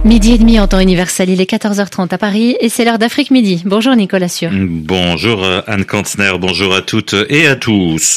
Midi et demi en temps universel, il est 14h30 à Paris et c'est l'heure d'Afrique Midi. Bonjour Nicolas Sûr. Bonjour Anne Kantner, bonjour à toutes et à tous.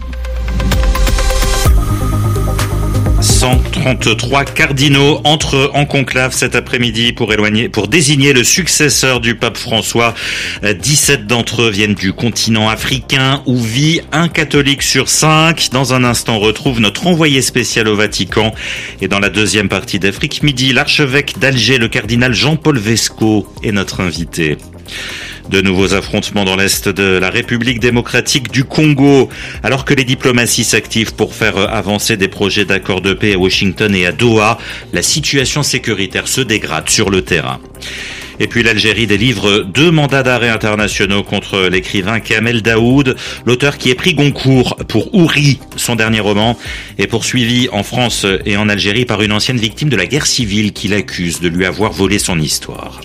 133 cardinaux entrent en conclave cet après-midi pour désigner le successeur du pape François. 17 d'entre eux viennent du continent africain où vit un catholique sur 5. Dans un instant, on retrouve notre envoyé spécial au Vatican. Et dans la deuxième partie d'Afrique Midi, l'archevêque d'Alger, le cardinal Jean-Paul Vesco, est notre invité. De nouveaux affrontements dans l'est de la République démocratique du Congo. Alors que les diplomaties s'activent pour faire avancer des projets d'accord de paix à Washington et à Doha, la situation sécuritaire se dégrade sur le terrain. Et puis l'Algérie délivre 2 mandats d'arrêt internationaux contre l'écrivain Kamel Daoud. L'auteur qui est prix Goncourt pour Ouri, son dernier roman, est poursuivi en France et en Algérie par une ancienne victime de la guerre civile qui l'accuse de lui avoir volé son histoire.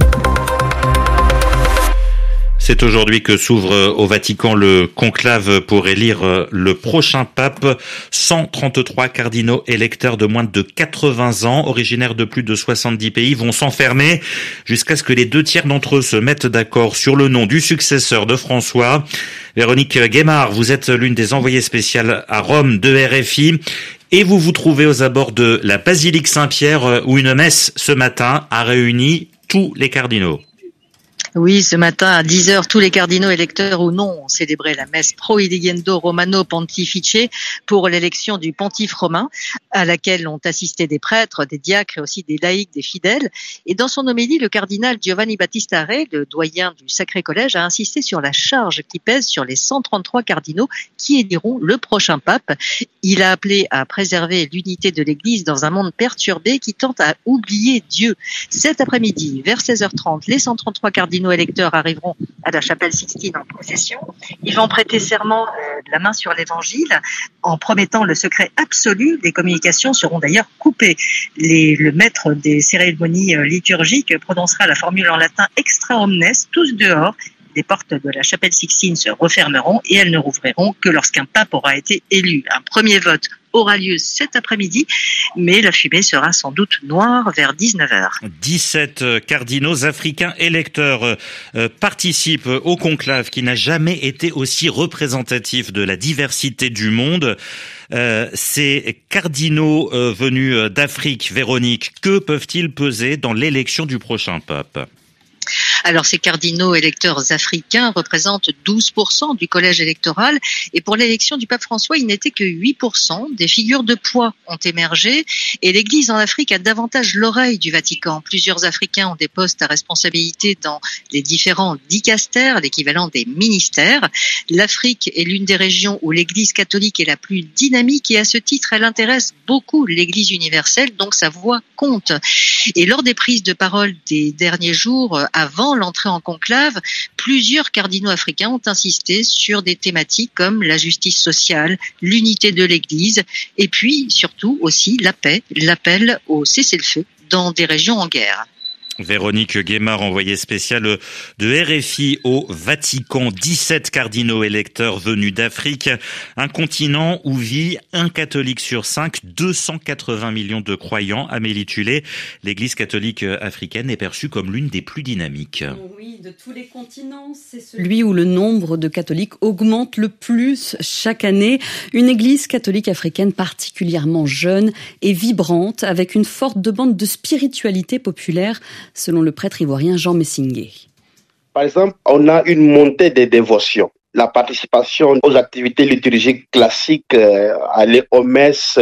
C'est aujourd'hui que s'ouvre au Vatican le conclave pour élire le prochain pape. 133 cardinaux électeurs de moins de 80 ans, originaires de plus de 70 pays, vont s'enfermer jusqu'à ce que les 2/3 d'entre eux se mettent d'accord sur le nom du successeur de François. Véronique Guémard, vous êtes l'une des envoyées spéciales à Rome de RFI et vous vous trouvez aux abords de la basilique Saint-Pierre où une messe ce matin a réuni tous les cardinaux. Oui, ce matin à 10h, tous les cardinaux électeurs ou non ont célébré la messe Pro Eligendo Romano Pontifice pour l'élection du pontife romain, à laquelle ont assisté des prêtres, des diacres et aussi des laïcs, des fidèles. Et dans son homélie, le cardinal Giovanni Battista Re, le doyen du Sacré Collège, a insisté sur la charge qui pèse sur les 133 cardinaux qui éliront le prochain pape. Il a appelé à préserver l'unité de l'Église dans un monde perturbé qui tente à oublier Dieu. Cet après-midi, vers 16h30, les 133 cardinaux électeurs arriveront à la chapelle Sixtine en procession. Ils vont prêter serment de la main sur l'évangile en promettant le secret absolu. Les communications seront d'ailleurs coupées. Le maître des cérémonies liturgiques prononcera la formule en latin extra omnes, tous dehors. Les portes de la chapelle Sixtine se refermeront et elles ne rouvriront que lorsqu'un pape aura été élu. Un premier vote aura lieu cet après-midi, mais la fumée sera sans doute noire vers 19h. 17 cardinaux africains électeurs participent au conclave qui n'a jamais été aussi représentatif de la diversité du monde. Ces cardinaux venus d'Afrique, Véronique, que peuvent-ils peser dans l'élection du prochain pape ? Alors, ces cardinaux électeurs africains représentent 12% du collège électoral et pour l'élection du pape François, il n'était que 8%. Des figures de poids ont émergé et l'Église en Afrique a davantage l'oreille du Vatican. Plusieurs Africains ont des postes à responsabilité dans les différents dicastères, l'équivalent des ministères. L'Afrique est l'une des régions où l'Église catholique est la plus dynamique et à ce titre, elle intéresse beaucoup l'Église universelle, donc sa voix compte. Et lors des prises de parole des derniers jours, avant l'entrée en conclave, plusieurs cardinaux africains ont insisté sur des thématiques comme la justice sociale, l'unité de l'Église et puis surtout aussi la paix, l'appel au cessez-le-feu dans des régions en guerre. Véronique Guémard, envoyée spéciale de RFI au Vatican. 17 cardinaux électeurs venus d'Afrique, un continent où vit un catholique sur 5, 280 millions de croyants. Amélie Tullet, l'Église catholique africaine est perçue comme l'une des plus dynamiques. Oui, de tous les continents, c'est celui où le nombre de catholiques augmente le plus chaque année. Une Église catholique africaine particulièrement jeune et vibrante, avec une forte demande de spiritualité populaire, selon le prêtre ivoirien Jean Messingué. Par exemple, on a une montée des dévotions. La participation aux activités liturgiques classiques, aller aux messes,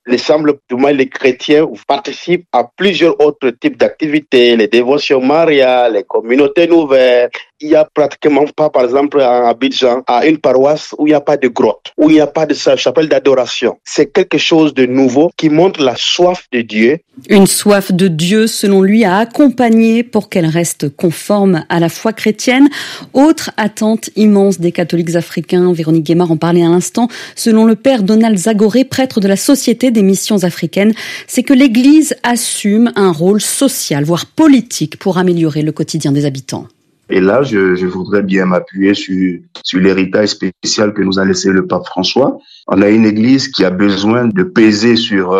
les chrétiens participent à plusieurs autres types d'activités, les dévotions mariales, les communautés nouvelles. Il n'y a pratiquement pas, par exemple, à Abidjan, à une paroisse où il n'y a pas de grotte, où il n'y a pas de chapelle d'adoration. C'est quelque chose de nouveau qui montre la soif de Dieu. Une soif de Dieu, selon lui, à accompagner pour qu'elle reste conforme à la foi chrétienne. Autre attente immense des catholiques africains, Véronique Guémard en parlait à l'instant, selon le père Donald Zagoré, prêtre de la Société des missions africaines, c'est que l'Église assume un rôle social, voire politique, pour améliorer le quotidien des habitants. Et là, je voudrais bien m'appuyer sur l'héritage spécial que nous a laissé le pape François. On a une Église qui a besoin de peser sur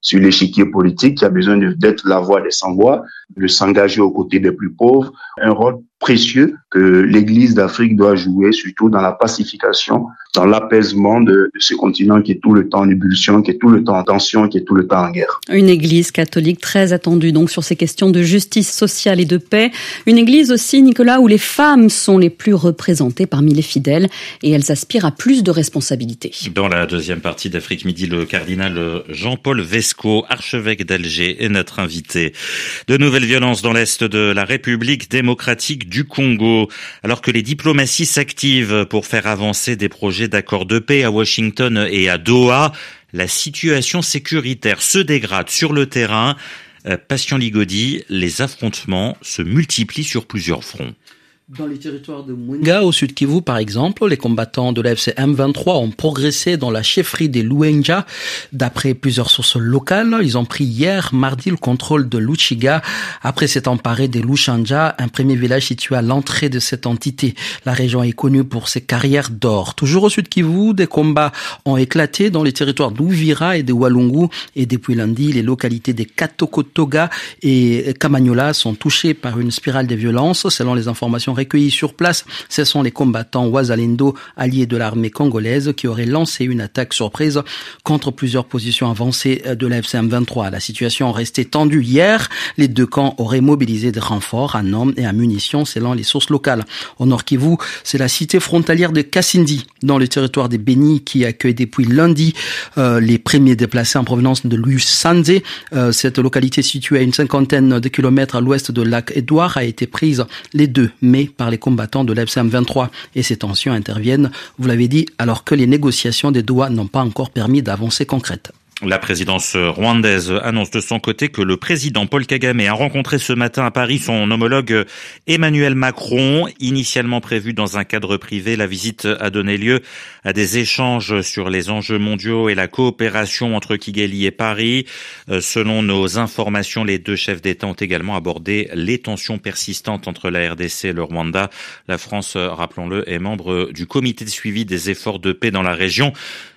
sur l'échiquier politique, qui a besoin d'être la voix des sans-voix, de s'engager aux côtés des plus pauvres, un rôle précieux que l'Église d'Afrique doit jouer, surtout dans la pacification, dans l'apaisement de ce continent qui est tout le temps en ébullition, qui est tout le temps en tension, qui est tout le temps en guerre. Une Église catholique très attendue donc sur ces questions de justice sociale et de paix. Une Église aussi, Nicolas, où les femmes sont les plus représentées parmi les fidèles et elles aspirent à plus de responsabilités. Dans la deuxième partie d'Afrique Midi, le cardinal Jean-Paul Vesco, archevêque d'Alger, est notre invité. De nouvelles violences dans l'est de la République démocratique du Congo. Alors que les diplomaties s'activent pour faire avancer des projets d'accord de paix à Washington et à Doha, la situation sécuritaire se dégrade sur le terrain. Patient Ligodi, les affrontements se multiplient sur plusieurs fronts. Dans les territoires de Mwenga, au sud Kivu, par exemple, les combattants de l'AFC M23 ont progressé dans la chefferie des Luenja. D'après plusieurs sources locales, ils ont pris hier, mardi, le contrôle de Luchiga. Après s'être emparé des Luchanja, un premier village situé à l'entrée de cette entité. La région est connue pour ses carrières d'or. Toujours au sud Kivu, des combats ont éclaté dans les territoires d'Ouvira et de Walungu. Et depuis lundi, les localités des Katokotoga et Kamanyola sont touchées par une spirale de violence. Selon les informations recueillis sur place, ce sont les combattants Wazalendo, alliés de l'armée congolaise, qui auraient lancé une attaque surprise contre plusieurs positions avancées de la FCM 23. La situation restait tendue hier. Les deux camps auraient mobilisé des renforts en hommes et en munitions selon les sources locales. Au nord Kivu, c'est la cité frontalière de Kasindi, dans le territoire des Béni, qui accueille depuis lundi les premiers déplacés en provenance de Lusanze. Cette localité située à une 50aine de kilomètres à l'ouest de lac Édouard a été prise les 2 mai par les combattants de l'FCM 23. Et ces tensions interviennent, vous l'avez dit, alors que les négociations des Doha n'ont pas encore permis d'avancées concrètes. La présidence rwandaise annonce de son côté que le président Paul Kagame a rencontré ce matin à Paris son homologue Emmanuel Macron. Initialement prévue dans un cadre privé, la visite a donné lieu à des échanges sur les enjeux mondiaux et la coopération entre Kigali et Paris. Selon nos informations, les deux chefs d'État ont également abordé les tensions persistantes entre la RDC et le Rwanda. La France, rappelons-le, est membre du comité de suivi des efforts de paix dans la région.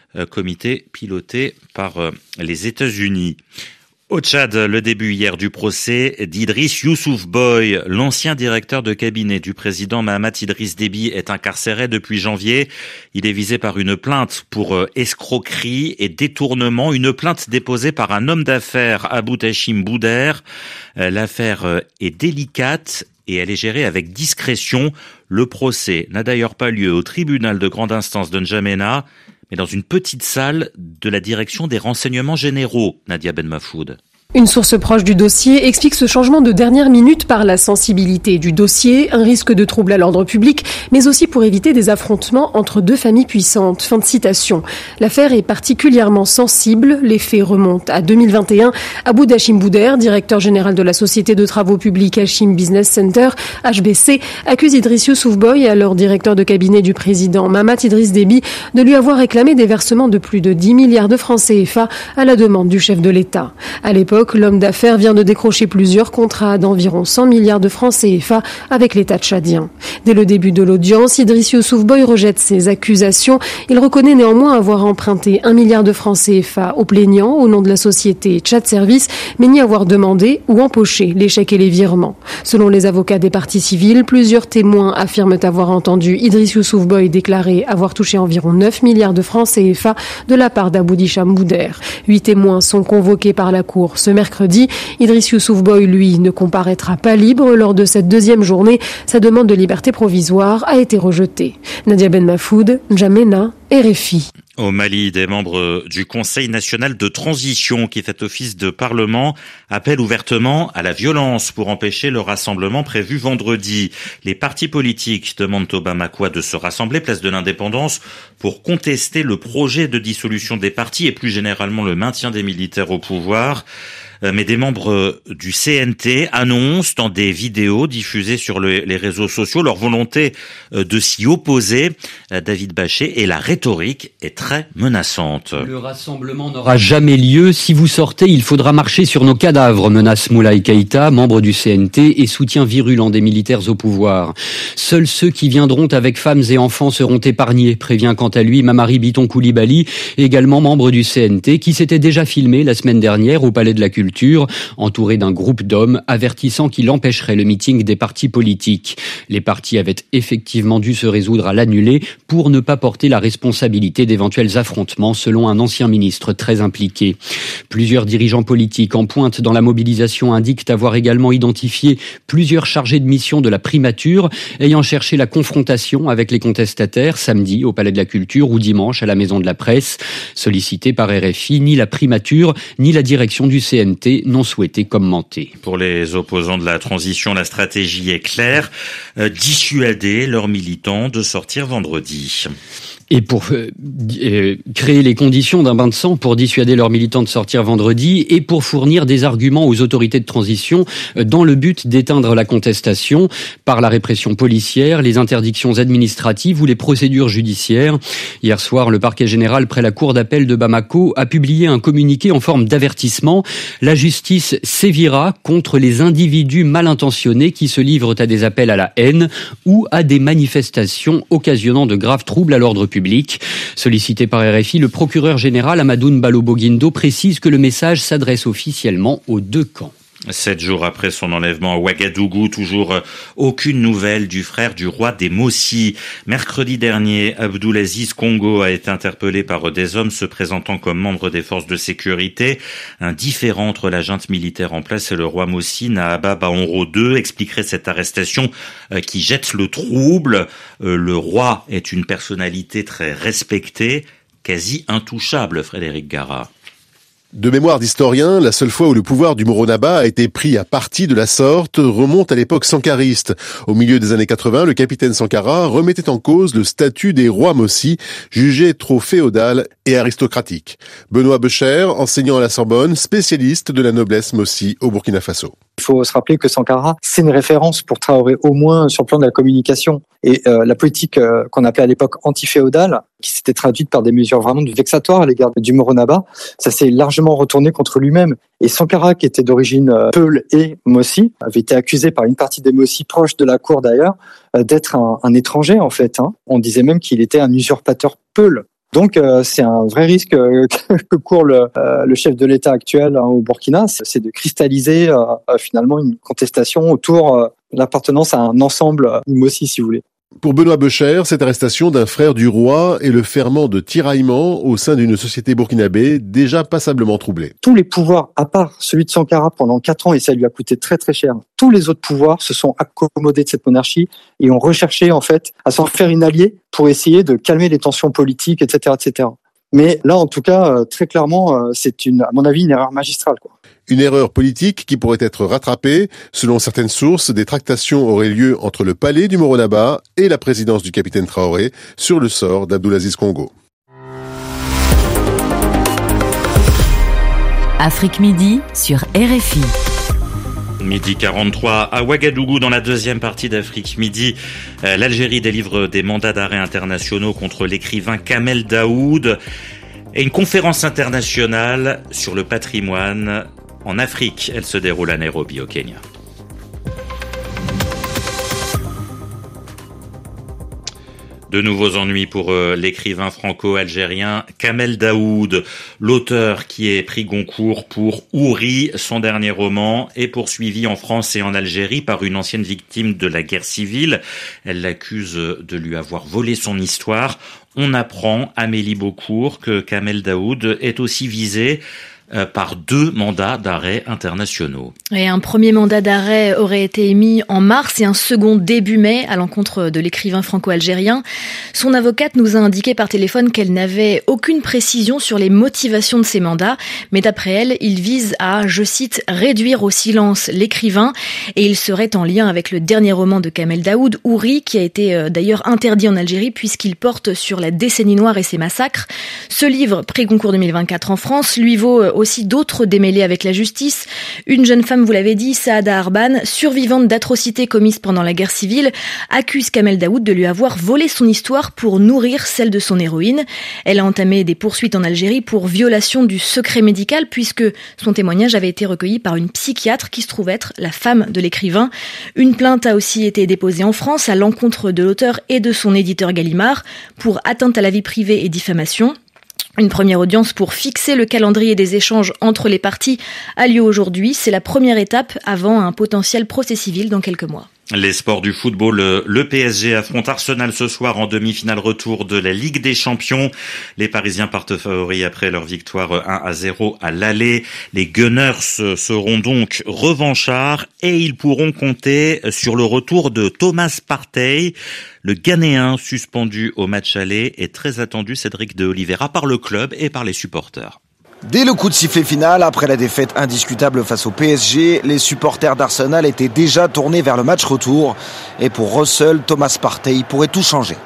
Comité piloté par les États-Unis. Au Tchad, le début hier du procès d'Idriss Youssouf Boy, l'ancien directeur de cabinet du président Mahamat Idriss Déby, est incarcéré depuis janvier. Il est visé par une plainte pour escroquerie et détournement, une plainte déposée par un homme d'affaires, Aboutachim Bouder. L'affaire est délicate et elle est gérée avec discrétion. Le procès n'a d'ailleurs pas lieu au tribunal de grande instance de N'Djamena, mais dans une petite salle de la direction des renseignements généraux, Nadia Ben Mafoud. Une source proche du dossier explique ce changement de dernière minute par la sensibilité du dossier, un risque de trouble à l'ordre public, mais aussi pour éviter des affrontements entre deux familles puissantes. Fin de citation. L'affaire est particulièrement sensible. Les faits remontent à 2021. Aboutachim Bouder, directeur général de la société de travaux publics Hachim Business Center, HBC, accuse Idriss Youssouf Boy, alors directeur de cabinet du président Mahamat Idriss Déby, de lui avoir réclamé des versements de plus de 10 milliards de francs CFA à la demande du chef de l'État. À l'époque, l'homme d'affaires vient de décrocher plusieurs contrats d'environ 100 milliards de francs CFA avec l'État tchadien. Dès le début de l'audience, Idriss Youssouf Boy rejette ces accusations. Il reconnaît néanmoins avoir emprunté 1 milliard de francs CFA aux plaignants au nom de la société Tchad Service, mais n'y avoir demandé ou empoché les chèques et les virements. Selon les avocats des parties civiles, plusieurs témoins affirment avoir entendu Idriss Youssouf Boy déclarer avoir touché environ 9 milliards de francs CFA de la part d'Aboutachim Bouder. 8 témoins sont convoqués par la cour ce mercredi. Idriss Youssouf Boy, lui, ne comparaîtra pas libre lors de cette deuxième journée. Sa demande de liberté provisoire a été rejetée. Nadia Ben Mafoud, N'Djamena, RFI. Au Mali, des membres du Conseil national de transition qui fait office de parlement appellent ouvertement à la violence pour empêcher le rassemblement prévu vendredi. Les partis politiques demandent aux Bamakois de se rassembler place de l'Indépendance pour contester le projet de dissolution des partis et plus généralement le maintien des militaires au pouvoir. mais des membres du CNT annoncent dans des vidéos diffusées sur les réseaux sociaux leur volonté de s'y opposer. David Bachet, et la rhétorique est très menaçante. Le rassemblement n'aura jamais lieu. Si vous sortez, il faudra marcher sur nos cadavres, menace Moulay Keïta, membre du CNT et soutien virulent des militaires au pouvoir. Seuls ceux qui viendront avec femmes et enfants seront épargnés, prévient quant à lui Mamary Biton Coulibaly, également membre du CNT, qui s'était déjà filmé la semaine dernière au Palais de la Culture, entouré d'un groupe d'hommes, avertissant qu'il empêcherait le meeting des partis politiques. Les partis avaient effectivement dû se résoudre à l'annuler pour ne pas porter la responsabilité d'éventuels affrontements, selon un ancien ministre très impliqué. Plusieurs dirigeants politiques en pointe dans la mobilisation indiquent avoir également identifié plusieurs chargés de mission de la primature ayant cherché la confrontation avec les contestataires samedi au Palais de la Culture ou dimanche à la Maison de la Presse. Sollicités par RFI, ni la primature ni la direction du CNT n'ont souhaité commenter. Pour les opposants de la transition, la stratégie est claire, dissuader leurs militants de sortir vendredi. Et pour créer les conditions d'un bain de sang pour dissuader leurs militants de sortir vendredi et pour fournir des arguments aux autorités de transition dans le but d'éteindre la contestation par la répression policière, les interdictions administratives ou les procédures judiciaires. Hier soir, le parquet général près la cour d'appel de Bamako a publié un communiqué en forme d'avertissement. La justice sévira contre les individus mal intentionnés qui se livrent à des appels à la haine ou à des manifestations occasionnant de graves troubles à l'ordre public. Sollicité par RFI, le procureur général Amadou Balobo-Guindo précise que le message s'adresse officiellement aux deux camps. 7 jours après son enlèvement à Ouagadougou, toujours aucune nouvelle du frère du roi des Mossi. Mercredi dernier, Abdoulaziz Congo a été interpellé par des hommes se présentant comme membres des forces de sécurité. Un différend entre la junte militaire en place et le roi Mossi, Nahaba Baonro II, expliquerait cette arrestation qui jette le trouble. Le roi est une personnalité très respectée, quasi intouchable, Frédéric Gara. De mémoire d'historien, la seule fois où le pouvoir du Moronaba a été pris à partie de la sorte remonte à l'époque sankariste. Au milieu des années 80, le capitaine Sankara remettait en cause le statut des rois Mossi, jugé trop féodal et aristocratique. Benoît Becher, enseignant à la Sorbonne, spécialiste de la noblesse Mossi au Burkina Faso. Il faut se rappeler que Sankara, c'est une référence pour Traoré, au moins sur le plan de la communication. Et la politique qu'on appelait à l'époque anti-féodale, qui s'était traduite par des mesures vraiment vexatoires à l'égard du Moronaba, ça s'est largement retourné contre lui-même. Et Sankara, qui était d'origine Peul et Mossi, avait été accusé par une partie des Mossi proches de la cour d'ailleurs, d'être un étranger en fait. On disait même qu'il était un usurpateur Peul. Donc c'est un vrai risque que court le chef de l'État actuel au Burkina, c'est de cristalliser finalement une contestation autour de l'appartenance à un ensemble Mossi, si vous voulez. Pour Benoît Becher, cette arrestation d'un frère du roi est le ferment de tiraillement au sein d'une société burkinabé déjà passablement troublée. Tous les pouvoirs, à part celui de Sankara pendant 4 ans, et ça lui a coûté très très cher, tous les autres pouvoirs se sont accommodés de cette monarchie et ont recherché en fait à s'en faire une alliée pour essayer de calmer les tensions politiques, etc., etc. Mais là, en tout cas, très clairement, c'est à mon avis, une erreur magistrale, quoi. Une erreur politique qui pourrait être rattrapée. Selon certaines sources, des tractations auraient lieu entre le palais du Moronaba et la présidence du capitaine Traoré sur le sort d'Abdoulaziz Congo. Afrique Midi sur RFI. Midi 43 à Ouagadougou dans la deuxième partie d'Afrique Midi. L'Algérie délivre des mandats d'arrêt internationaux contre l'écrivain Kamel Daoud et une conférence internationale sur le patrimoine en Afrique. Elle se déroule à Nairobi au Kenya. De nouveaux ennuis pour l'écrivain franco-algérien Kamel Daoud, l'auteur qui est prix Goncourt pour Houri, son dernier roman, est poursuivi en France et en Algérie par une ancienne victime de la guerre civile. Elle l'accuse de lui avoir volé son histoire. On apprend, Amélie Beaucourt, que Kamel Daoud est aussi visé par 2 mandats d'arrêt internationaux. Et un premier mandat d'arrêt aurait été émis en mars et un second début mai à l'encontre de l'écrivain franco-algérien. Son avocate nous a indiqué par téléphone qu'elle n'avait aucune précision sur les motivations de ces mandats, mais d'après elle, il vise à, je cite, réduire au silence l'écrivain, et il serait en lien avec le dernier roman de Kamel Daoud, Houri, qui a été d'ailleurs interdit en Algérie puisqu'il porte sur la décennie noire et ses massacres. Ce livre, prix Goncourt 2024 en France, lui vaut aussi d'autres démêlés avec la justice. Une jeune femme, vous l'avez dit, Saada Arban, survivante d'atrocités commises pendant la guerre civile, accuse Kamel Daoud de lui avoir volé son histoire pour nourrir celle de son héroïne. Elle a entamé des poursuites en Algérie pour violation du secret médical puisque son témoignage avait été recueilli par une psychiatre qui se trouve être la femme de l'écrivain. Une plainte a aussi été déposée en France à l'encontre de l'auteur et de son éditeur Gallimard pour atteinte à la vie privée et diffamation. Une première audience pour fixer le calendrier des échanges entre les parties a lieu aujourd'hui. C'est la première étape avant un potentiel procès civil dans quelques mois. Les sports du football, le PSG affronte Arsenal ce soir en demi-finale retour de la Ligue des Champions. Les Parisiens partent favoris après leur victoire 1-0 à l'aller. Les Gunners seront donc revanchards et ils pourront compter sur le retour de Thomas Partey. Le Ghanéen suspendu au match aller est très attendu, Cédric de Oliveira, par le club et par les supporters. Dès le coup de sifflet final, après la défaite indiscutable face au PSG, les supporters d'Arsenal étaient déjà tournés vers le match retour. Et pour Russell, Thomas Partey pourrait tout changer.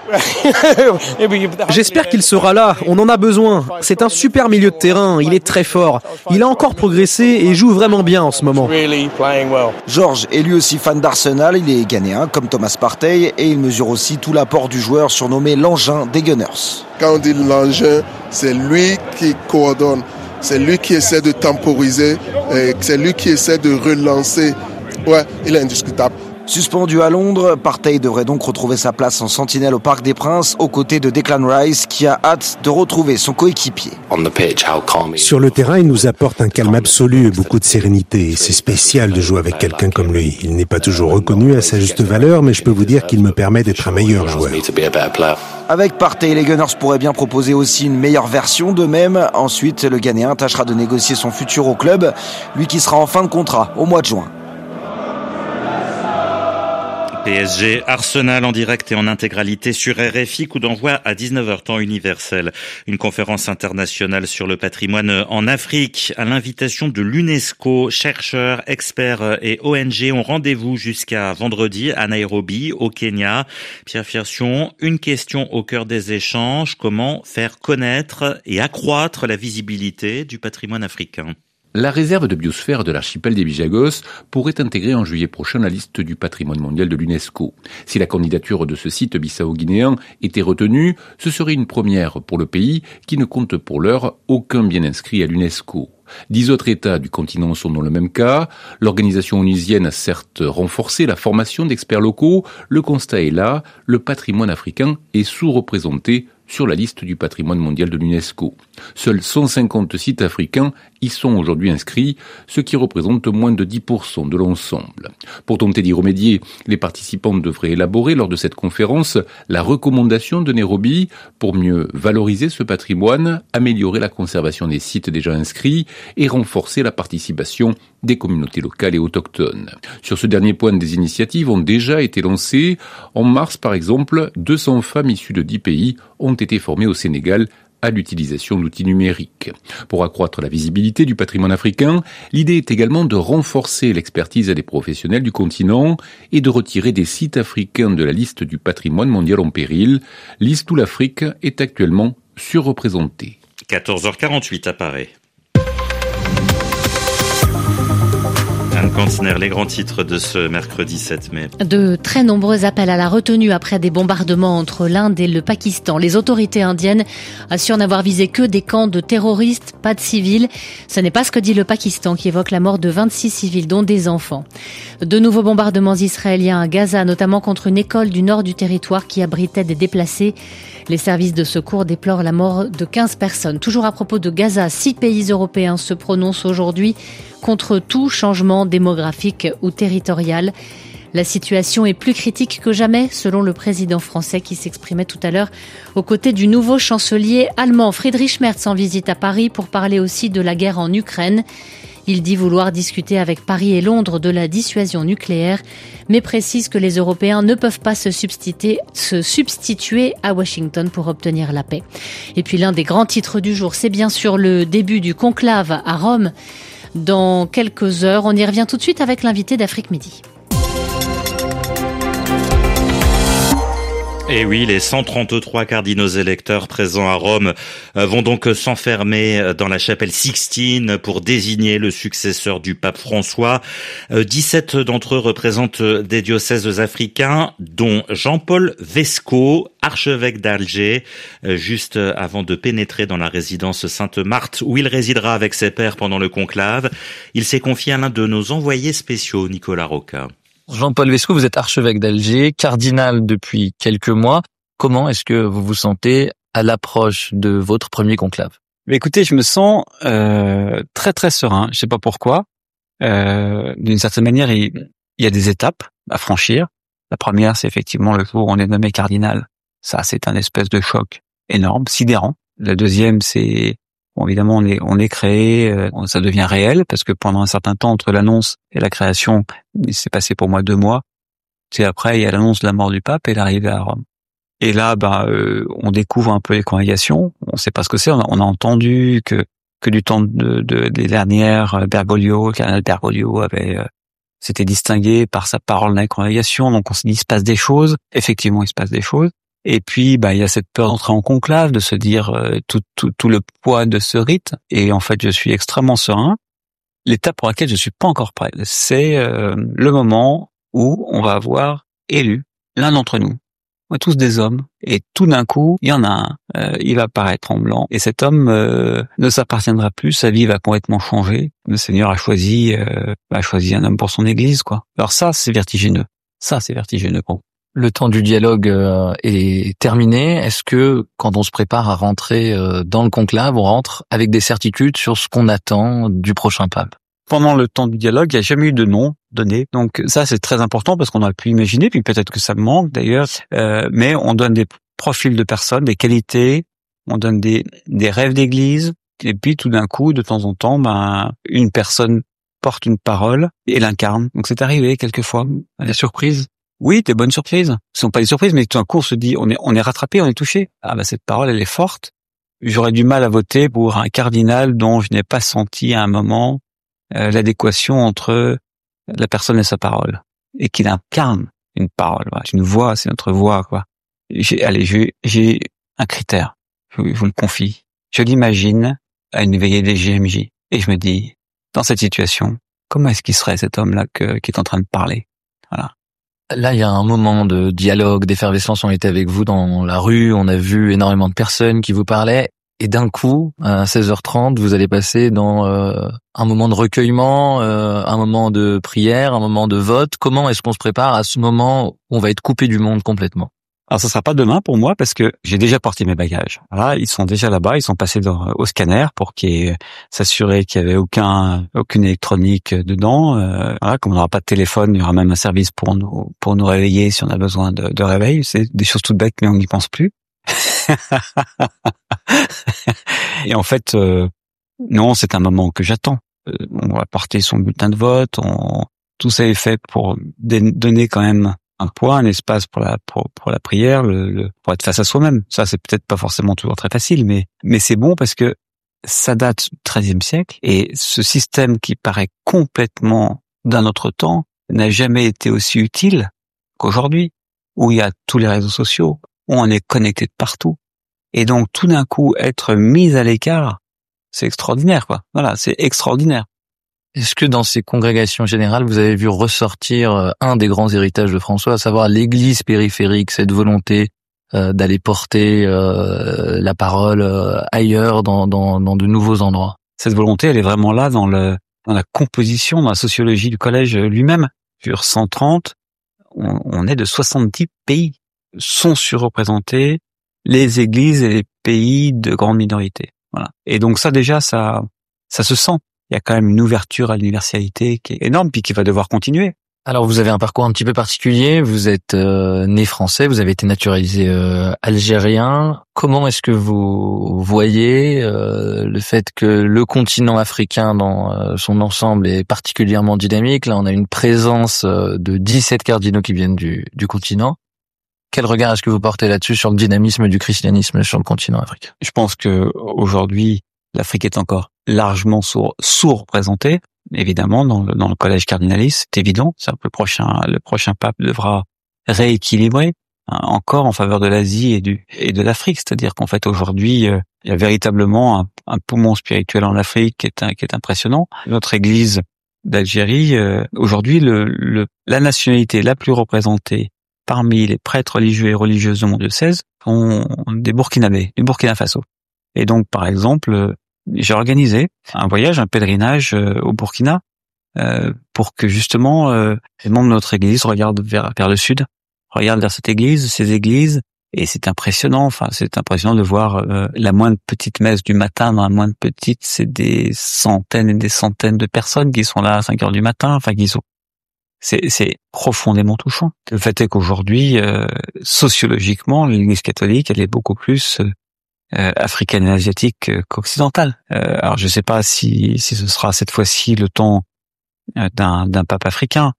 J'espère qu'il sera là, on en a besoin. C'est un super milieu de terrain, il est très fort. Il a encore progressé et joue vraiment bien en ce moment. Georges est lui aussi fan d'Arsenal, il est ghanéen comme Thomas Partey et il mesure aussi tout l'apport du joueur surnommé l'engin des Gunners. Quand on dit l'engin, c'est lui qui coordonne. C'est lui qui essaie de temporiser, c'est lui qui essaie de relancer. Ouais, il est indiscutable. Suspendu à Londres, Partey devrait donc retrouver sa place en sentinelle au Parc des Princes, aux côtés de Declan Rice, qui a hâte de retrouver son coéquipier. Sur le terrain, il nous apporte un calme absolu et beaucoup de sérénité. C'est spécial de jouer avec quelqu'un comme lui. Il n'est pas toujours reconnu à sa juste valeur, mais je peux vous dire qu'il me permet d'être un meilleur joueur. Avec Partey, les Gunners pourraient bien proposer aussi une meilleure version d'eux-mêmes. Ensuite, le Ghanéen tâchera de négocier son futur au club, lui qui sera en fin de contrat au mois de juin. PSG Arsenal en direct et en intégralité sur RFI, coup d'envoi à 19h temps universel. Une conférence internationale sur le patrimoine en Afrique à l'invitation de l'UNESCO. Chercheurs, experts et ONG ont rendez-vous jusqu'à vendredi à Nairobi, au Kenya. Pierre Fiersion, une question au cœur des échanges. Comment faire connaître et accroître la visibilité du patrimoine africain ? La réserve de biosphère de l'archipel des Bijagos pourrait intégrer en juillet prochain la liste du patrimoine mondial de l'UNESCO. Si la candidature de ce site bissau-guinéen était retenue, ce serait une première pour le pays qui ne compte pour l'heure aucun bien inscrit à l'UNESCO. 10 autres États du continent sont dans le même cas. L'organisation onusienne a certes renforcé la formation d'experts locaux. Le constat est là, le patrimoine africain est sous-représenté sur la liste du patrimoine mondial de l'UNESCO. Seuls 150 sites africains y sont aujourd'hui inscrits, ce qui représente moins de 10% de l'ensemble. Pour tenter d'y remédier, les participants devraient élaborer lors de cette conférence la recommandation de Nairobi pour mieux valoriser ce patrimoine, améliorer la conservation des sites déjà inscrits et renforcer la participation des communautés locales et autochtones. Sur ce dernier point, des initiatives ont déjà été lancées. En mars, par exemple, 200 femmes issues de 10 pays ont été formées au Sénégal à l'utilisation d'outils numériques. Pour accroître la visibilité du patrimoine africain, l'idée est également de renforcer l'expertise des professionnels du continent et de retirer des sites africains de la liste du patrimoine mondial en péril, liste où l'Afrique est actuellement surreprésentée. 14h48 à Paris. Anne Cantiner, les grands titres de ce mercredi 7 mai. De très nombreux appels à la retenue après des bombardements entre l'Inde et le Pakistan. Les autorités indiennes assurent n'avoir visé que des camps de terroristes, pas de civils. Ce n'est pas ce que dit le Pakistan qui évoque la mort de 26 civils, dont des enfants. De nouveaux bombardements israéliens à Gaza, notamment contre une école du nord du territoire qui abritait des déplacés. Les services de secours déplorent la mort de 15 personnes. Toujours à propos de Gaza, 6 pays européens se prononcent aujourd'hui contre tout changement démographique ou territorial. La situation est plus critique que jamais, selon le président français qui s'exprimait tout à l'heure aux côtés du nouveau chancelier allemand Friedrich Merz en visite à Paris pour parler aussi de la guerre en Ukraine. Il dit vouloir discuter avec Paris et Londres de la dissuasion nucléaire, mais précise que les Européens ne peuvent pas se substituer à Washington pour obtenir la paix. Et puis l'un des grands titres du jour, c'est bien sûr le début du conclave à Rome. Dans quelques heures, on y revient tout de suite avec l'invité d'Afrique Midi. Et oui, les 133 cardinaux électeurs présents à Rome vont donc s'enfermer dans la chapelle Sixtine pour désigner le successeur du pape François. 17 d'entre eux représentent des diocèses africains, dont Jean-Paul Vesco, archevêque d'Alger, juste avant de pénétrer dans la résidence Sainte-Marthe, où il résidera avec ses pairs pendant le conclave. Il s'est confié à l'un de nos envoyés spéciaux, Nicolas Roca. Jean-Paul Vesco, vous êtes archevêque d'Alger, cardinal depuis quelques mois. Comment est-ce que vous vous sentez à l'approche de votre premier conclave? Écoutez, je me sens très très serein. Je sais pas pourquoi. D'une certaine manière, il y a des étapes à franchir. La première, c'est effectivement le jour où on est nommé cardinal. Ça, c'est un espèce de choc énorme, sidérant. La deuxième, c'est bon, évidemment, on est créé, ça devient réel parce que pendant un certain temps entre l'annonce et la création, il s'est passé pour moi 2 mois. C'est après, il y a l'annonce de la mort du pape et l'arrivée à Rome. Et là, on découvre un peu les congrégations. On sait pas ce que c'est. On a entendu que du temps des dernières, Bergoglio, le cardinal Bergoglio s'était distingué par sa parole dans les congrégations. Donc on s'est dit, il se passe des choses. Effectivement, il se passe des choses. Et puis, il y a cette peur d'entrer en conclave, de se dire tout le poids de ce rite. Et en fait, je suis extrêmement serein. L'étape pour laquelle je suis pas encore prêt, c'est le moment où on va avoir élu l'un d'entre nous. On est tous des hommes. Et tout d'un coup, il y en a un. Il va apparaître en blanc. Et cet homme ne s'appartiendra plus. Sa vie va complètement changer. Le Seigneur a choisi un homme pour son Église, quoi. Alors ça, c'est vertigineux. Ça, c'est vertigineux. Bon. Le temps du dialogue est terminé. Est-ce que, quand on se prépare à rentrer dans le conclave, on rentre avec des certitudes sur ce qu'on attend du prochain pape? Pendant le temps du dialogue, il n'y a jamais eu de nom donné. Donc ça, c'est très important parce qu'on a pu imaginer, puis peut-être que ça me manque d'ailleurs, mais on donne des profils de personnes, des qualités, on donne des rêves d'église, et puis tout d'un coup, de temps en temps, une personne porte une parole et l'incarne. Donc c'est arrivé quelquefois. Des surprises? Oui, des bonnes surprises. Ce sont pas des surprises, mais tout d'un coup, on se dit, on est rattrapé, on est touché. Cette parole, elle est forte. J'aurais du mal à voter pour un cardinal dont je n'ai pas senti à un moment l'adéquation entre la personne et sa parole, et qu'il incarne une parole. Voilà. Une voix, c'est notre voix, quoi. J'ai un critère. Je vous le confie. Je l'imagine à une veillée des JMJ, et je me dis, dans cette situation, comment est-ce qu'il serait cet homme-là qui est en train de parler? Voilà. Là, il y a un moment de dialogue, d'effervescence. On était avec vous dans la rue, on a vu énormément de personnes qui vous parlaient. Et d'un coup, à 16h30, vous allez passer dans un moment de recueillement, un moment de prière, un moment de vote. Comment est-ce qu'on se prépare à ce moment où on va être coupé du monde complètement? Alors ça sera pas demain pour moi parce que j'ai déjà porté mes bagages. Voilà, ils sont déjà là-bas, ils sont passés au scanner pour s'assurer qu'il y avait aucune électronique dedans. Voilà, comme on n'aura pas de téléphone, il y aura même un service pour nous réveiller si on a besoin de réveil. C'est des choses toutes bêtes, mais on n'y pense plus. Et en fait, non, c'est un moment que j'attends. On va porter son bulletin de vote. Tout ça est fait pour donner quand même un poids, un espace pour la prière, pour être face à soi-même. Ça, c'est peut-être pas forcément toujours très facile, mais c'est bon parce que ça date du XIIIe siècle et ce système qui paraît complètement d'un autre temps n'a jamais été aussi utile qu'aujourd'hui, où il y a tous les réseaux sociaux, où on est connecté de partout. Et donc, tout d'un coup, être mis à l'écart, c'est extraordinaire, quoi. Voilà, c'est extraordinaire. Est-ce que dans ces congrégations générales, vous avez vu ressortir un des grands héritages de François, à savoir l'Église périphérique, cette volonté d'aller porter la parole ailleurs, dans de nouveaux endroits? Cette volonté, elle est vraiment là dans la composition, dans la sociologie du collège lui-même. Sur 130, on est de 70 pays. Sont surreprésentés les églises et les pays de grande minorité. Voilà. Et donc ça déjà, ça se sent. Il y a quand même une ouverture à l'universalité qui est énorme, puis qui va devoir continuer. Alors vous avez un parcours un petit peu particulier, vous êtes né français, vous avez été naturalisé algérien. Comment est-ce que vous voyez le fait que le continent africain dans son ensemble est particulièrement dynamique? Là, on a une présence de 17 cardinaux qui viennent du continent. Quel regard est-ce que vous portez là-dessus sur le dynamisme du christianisme sur le continent africain? Je pense que aujourd'hui, l'Afrique est encore largement sous-représentée, évidemment, dans le collège cardinaliste, c'est évident. Le prochain pape devra rééquilibrer. encore en faveur de l'Asie et de l'Afrique. C'est-à-dire qu'en fait aujourd'hui, il y a véritablement un poumon spirituel en Afrique qui est impressionnant. Notre Église d'Algérie, aujourd'hui, la nationalité la plus représentée parmi les prêtres religieux et religieuses de mon diocèse sont des Burkinabés, du Burkina Faso. Et donc, par exemple, j'ai organisé un voyage, un pèlerinage au Burkina pour que justement les membres de notre Église regardent vers le sud, regardent vers cette Église, ces églises, et c'est impressionnant. Enfin, c'est impressionnant de voir la moindre petite messe du matin. Dans la moindre petite, c'est des centaines et des centaines de personnes qui sont là à 5 heures du matin. Enfin, c'est profondément touchant. Le fait est qu'aujourd'hui, sociologiquement, l'Église catholique, elle est beaucoup plus africaine et asiatique qu'occidentale. Alors, je ne sais pas si ce sera cette fois-ci le temps d'un pape africain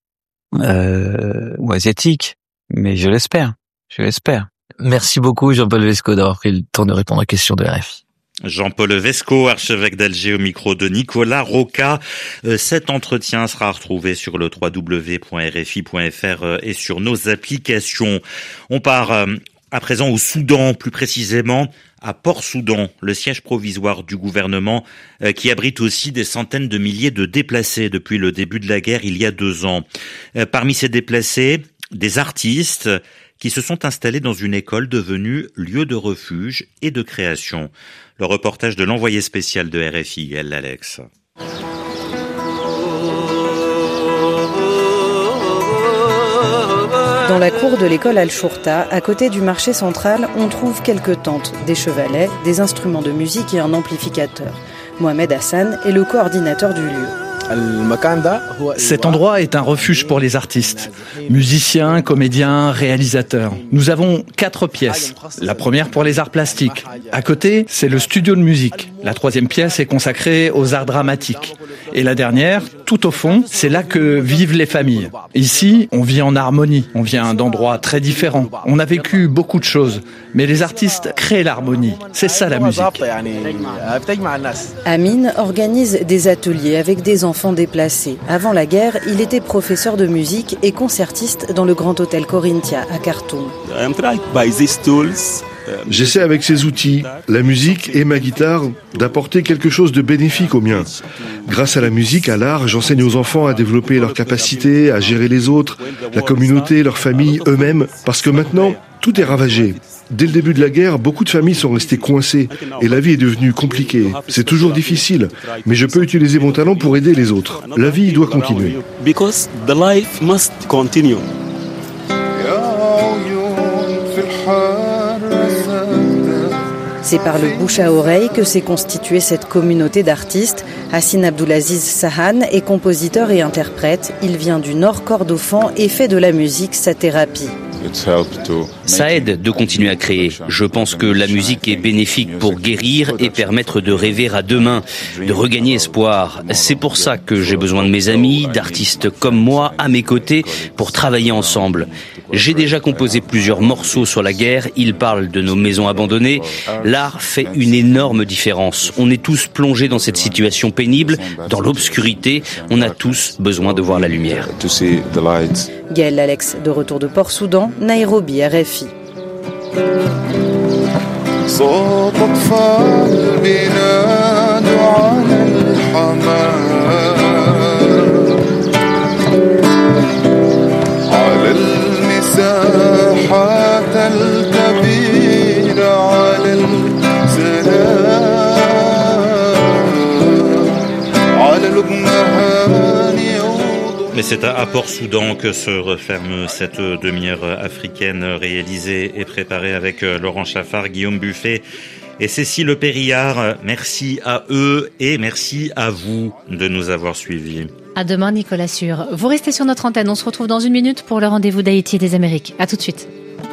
ou asiatique, mais je l'espère. Merci beaucoup Jean-Paul Vesco d'avoir pris le temps de répondre aux questions de RFI. Jean-Paul Vesco, archevêque d'Alger, au micro de Nicolas Roca. Cet entretien sera retrouvé sur le www.rfi.fr et sur nos applications. On part à présent au Soudan, plus précisément à Port-Soudan, le siège provisoire du gouvernement qui abrite aussi des centaines de milliers de déplacés depuis le début de la guerre il y a 2 ans. Parmi ces déplacés, des artistes qui se sont installés dans une école devenue lieu de refuge et de création. Le reportage de l'envoyé spécial de RFI, Gaël Alex. Dans la cour de l'école Al-Shurta, à côté du marché central, on trouve quelques tentes, des chevalets, des instruments de musique et un amplificateur. Mohamed Hassan est le coordinateur du lieu. Cet endroit est un refuge pour les artistes, musiciens, comédiens, réalisateurs. Nous avons 4 pièces. La première pour les arts plastiques. À côté, c'est le studio de musique. La 3e pièce est consacrée aux arts dramatiques. Et la dernière, tout au fond, c'est là que vivent les familles. Ici, on vit en harmonie. On vient d'endroits très différents. On a vécu beaucoup de choses. Mais les artistes créent l'harmonie. C'est ça la musique. Amin organise des ateliers avec des enfants déplacés. Avant la guerre, il était professeur de musique et concertiste dans le Grand Hôtel Corinthia à Khartoum. J'essaie avec ces outils, la musique et ma guitare, d'apporter quelque chose de bénéfique aux miens. Grâce à la musique, à l'art, j'enseigne aux enfants à développer leurs capacités, à gérer les autres, la communauté, leur famille, eux-mêmes, parce que maintenant, tout est ravagé. Dès le début de la guerre, beaucoup de familles sont restées coincées et la vie est devenue compliquée. C'est toujours difficile, mais je peux utiliser mon talent pour aider les autres. La vie doit continuer. C'est par le bouche à oreille que s'est constituée cette communauté d'artistes. Hassan Abdulaziz Sahan est compositeur et interprète. Il vient du Nord Kordofan et fait de la musique sa thérapie. Ça aide de continuer à créer. Je pense que la musique est bénéfique pour guérir et permettre de rêver à demain, de regagner espoir. C'est pour ça que j'ai besoin de mes amis, d'artistes comme moi à mes côtés pour travailler ensemble. J'ai déjà composé plusieurs morceaux sur la guerre, ils parlent de nos maisons abandonnées. L'art fait une énorme différence. On est tous plongés dans cette situation pénible, dans l'obscurité. On a tous besoin de voir la lumière. Gaël Alex, de retour de Port-Soudan, Nairobi, RFI. Mais c'est à Port-Soudan que se referme cette demi-heure africaine réalisée et préparée avec Laurent Chaffard, Guillaume Buffet et Cécile Périllard. Merci à eux et merci à vous de nous avoir suivis. À demain, Nicolas Sûr. Vous restez sur notre antenne. On se retrouve dans 1 minute pour le rendez-vous d'Haïti et des Amériques. À tout de suite.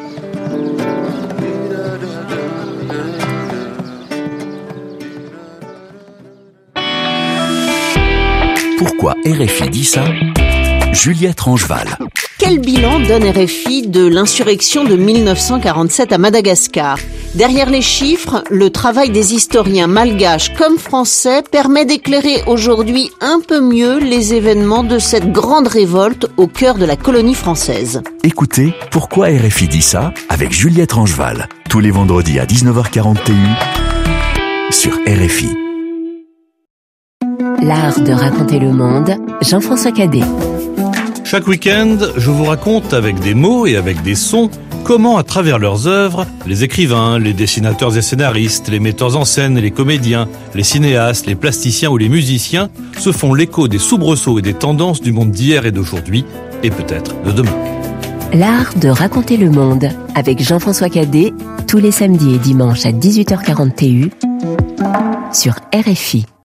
Pourquoi RFI dit ça ? Juliette Rangeval. Quel bilan donne RFI de l'insurrection de 1947 à Madagascar ? Derrière les chiffres, le travail des historiens malgaches comme français permet d'éclairer aujourd'hui un peu mieux les événements de cette grande révolte au cœur de la colonie française. Écoutez Pourquoi RFI dit ça avec Juliette Rangeval, tous les vendredis à 19h40 TU sur RFI. L'art de raconter le monde, Jean-François Cadet. Chaque week-end, je vous raconte avec des mots et avec des sons comment, à travers leurs œuvres, les écrivains, les dessinateurs et scénaristes, les metteurs en scène, les comédiens, les cinéastes, les plasticiens ou les musiciens se font l'écho des soubresauts et des tendances du monde d'hier et d'aujourd'hui, et peut-être de demain. L'art de raconter le monde avec Jean-François Cadet, tous les samedis et dimanches à 18h40 TU sur RFI.